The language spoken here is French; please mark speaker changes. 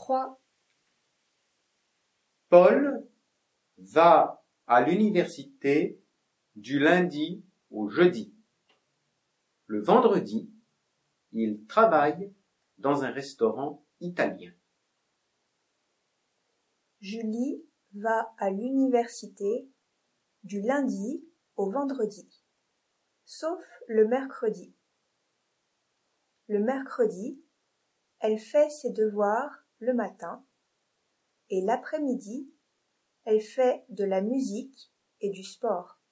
Speaker 1: 3.
Speaker 2: Paul va à l'université du lundi au jeudi. Le vendredi, il travaille dans un restaurant italien.
Speaker 1: Julie va à l'université du lundi au vendredi, sauf le mercredi. Le mercredi, elle fait ses devoirs le matin et l'après-midi, elle fait de la musique et du sport.